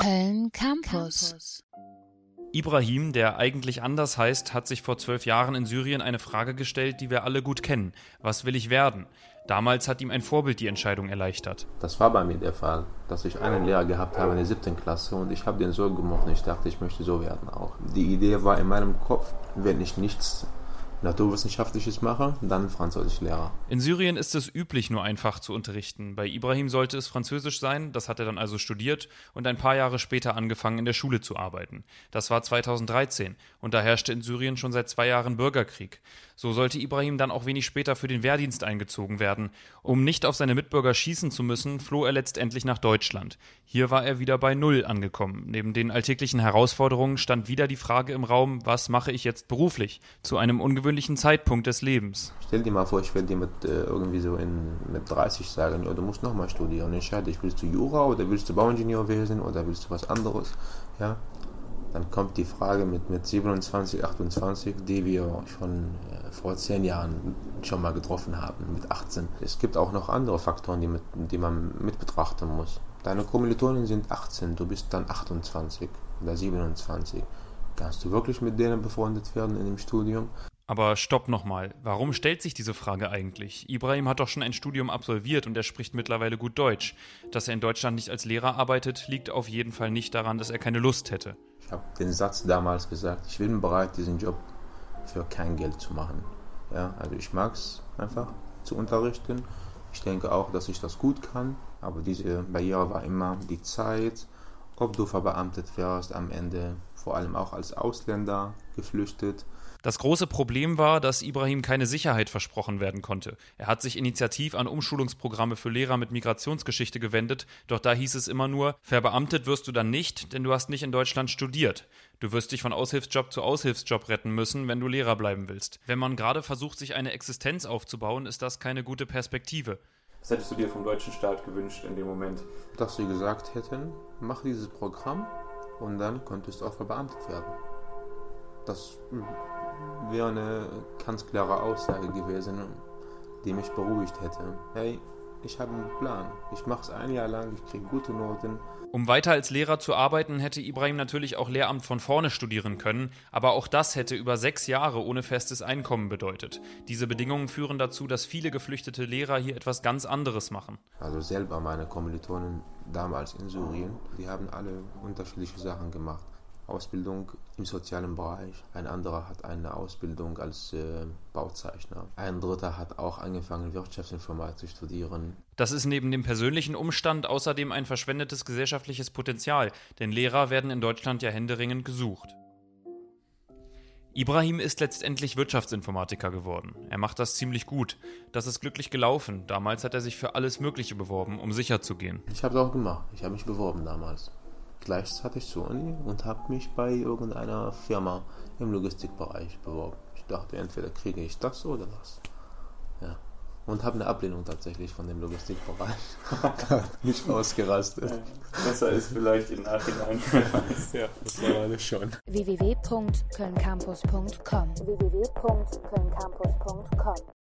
Köln Campus. Ibrahim, der eigentlich anders heißt, hat sich vor 12 Jahren in Syrien eine Frage gestellt, die wir alle gut kennen. Was will ich werden? Damals hat ihm ein Vorbild die Entscheidung erleichtert. Das war bei mir der Fall, dass ich einen Lehrer gehabt habe in der 7. Klasse und ich habe den so gemocht und ich dachte, ich möchte so werden auch. Die Idee war in meinem Kopf, wenn ich nichts Naturwissenschaftliches mache, dann Französischlehrer. In Syrien ist es üblich, nur ein Fach zu unterrichten. Bei Ibrahim sollte es Französisch sein, das hat er dann also studiert und ein paar Jahre später angefangen, in der Schule zu arbeiten. Das war 2013 und da herrschte in Syrien schon seit 2 Jahren Bürgerkrieg. So sollte Ibrahim dann auch wenig später für den Wehrdienst eingezogen werden. Um nicht auf seine Mitbürger schießen zu müssen, floh er letztendlich nach Deutschland. Hier war er wieder bei Null angekommen. Neben den alltäglichen Herausforderungen stand wieder die Frage im Raum, was mache ich jetzt beruflich? Zu einem ungewöhnlichen Zeitpunkt des Lebens. Stell dir mal vor, ich werde dir mit 30 sagen, ja, du musst nochmal studieren. Entscheide dich, willst du Jura oder willst du Bauingenieur werden oder willst du was anderes? Ja? Dann kommt die Frage mit 27, 28, die wir schon vor 10 Jahren schon mal getroffen haben, mit 18. Es gibt auch noch andere Faktoren, die man mit betrachten muss. Deine Kommilitonen sind 18, du bist dann 28 oder 27. Kannst du wirklich mit denen befreundet werden in dem Studium? Aber stopp nochmal, warum stellt sich diese Frage eigentlich? Ibrahim hat doch schon ein Studium absolviert und er spricht mittlerweile gut Deutsch. Dass er in Deutschland nicht als Lehrer arbeitet, liegt auf jeden Fall nicht daran, dass er keine Lust hätte. Ich habe den Satz damals gesagt, ich bin bereit, diesen Job für kein Geld zu machen. Ja, also ich mag es einfach zu unterrichten. Ich denke auch, dass ich das gut kann, aber diese Barriere war immer die Zeit, ob du verbeamtet wirst am Ende, vor allem auch als Ausländer, geflüchtet. Das große Problem war, dass Ibrahim keine Sicherheit versprochen werden konnte. Er hat sich initiativ an Umschulungsprogramme für Lehrer mit Migrationsgeschichte gewendet, doch da hieß es immer nur, verbeamtet wirst du dann nicht, denn du hast nicht in Deutschland studiert. Du wirst dich von Aushilfsjob zu Aushilfsjob retten müssen, wenn du Lehrer bleiben willst. Wenn man gerade versucht, sich eine Existenz aufzubauen, ist das keine gute Perspektive. Was hättest du dir vom deutschen Staat gewünscht in dem Moment? Dass sie gesagt hätten, mach dieses Programm und dann könntest du auch verbeamtet werden. Das wäre eine ganz klare Aussage gewesen, die mich beruhigt hätte. Hey, ich habe einen Plan. Ich mache es ein Jahr lang, ich kriege gute Noten. Um weiter als Lehrer zu arbeiten, hätte Ibrahim natürlich auch Lehramt von vorne studieren können, aber auch das hätte über 6 Jahre ohne festes Einkommen bedeutet. Diese Bedingungen führen dazu, dass viele geflüchtete Lehrer hier etwas ganz anderes machen. Also selber meine Kommilitonen damals in Syrien, die haben alle unterschiedliche Sachen gemacht. Ausbildung im sozialen Bereich, ein anderer hat eine Ausbildung als Bauzeichner, ein dritter hat auch angefangen, Wirtschaftsinformatik zu studieren. Das ist neben dem persönlichen Umstand außerdem ein verschwendetes gesellschaftliches Potenzial, denn Lehrer werden in Deutschland ja händeringend gesucht. Ibrahim ist letztendlich Wirtschaftsinformatiker geworden. Er macht das ziemlich gut. Das ist glücklich gelaufen. Damals hat er sich für alles Mögliche beworben, um sicher zu gehen. Ich habe es auch gemacht. Ich habe mich beworben damals. Gleich hatte ich zur Uni und habe mich bei irgendeiner Firma im Logistikbereich beworben. Ich dachte, entweder kriege ich das oder das. Ja. Und habe eine Ablehnung tatsächlich von dem Logistikbereich. Da bin ich ausgerastet. Besser ist vielleicht im Nachhinein. Ja, das war alles schon. www.kölncampus.com